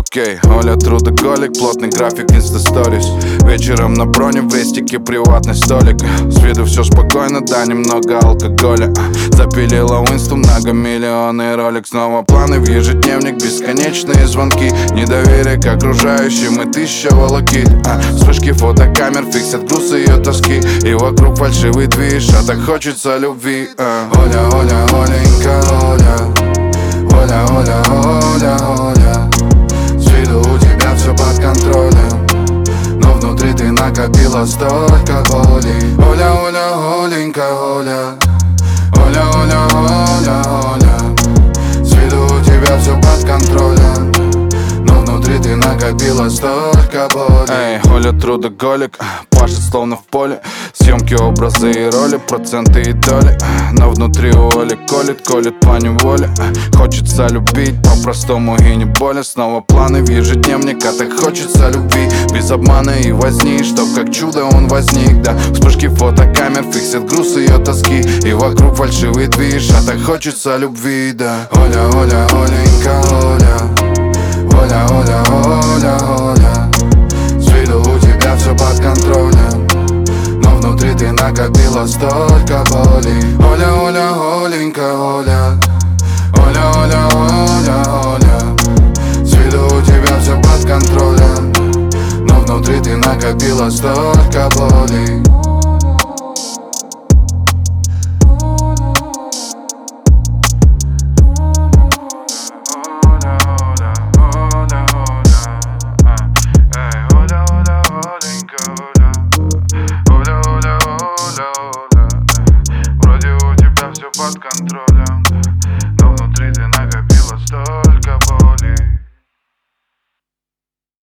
Оля трудоголик, плотный график инстасторис. Вечером на броне в рестике приватный столик. С виду все спокойно, да, немного алкоголя. Запилила Инсту многомиллионный ролик. Снова планы в ежедневник, бесконечные звонки. Недоверие к окружающим и тысяча волокит. Вспышки фотокамер фиксят груз ее тоски. И вокруг фальшивый движ, а так хочется любви. Оля, Оля, Оленька, Оля. Оля, Оля, Оля, Оля. С виду у тебя все под контролем, но внутри ты накопила столько боли. Оля, Оля, Оленька, Оля. Оля, Оля, Оля, Оля. С виду у тебя все под контролем, но внутри ты накопила столько боли. Эй, Оля трудоголик, пашет словно в поле. Съемки, образы и роли, проценты и доли. Но внутри у Оли колет по неволе. Хочется любить по-простому и не более. Снова планы в ежедневник, а так хочется любви. Без обмана и возни, чтоб как чудо он возник, да. Вспышки фотокамер фиксят груз ее тоски. И вокруг фальшивый движ, а так хочется любви, да. Оля, Оля, Оленька, Оля. Оля, Оля, Оля, Оля. С виду у тебя все под контролем, но внутри ты накопила столько боли. Оля, Оля, Оленька, Оля. Оля, Оля, Оля, Оля. С виду у тебя все под контролем, но внутри ты накопила столько боли. Вроде у тебя все под контролем.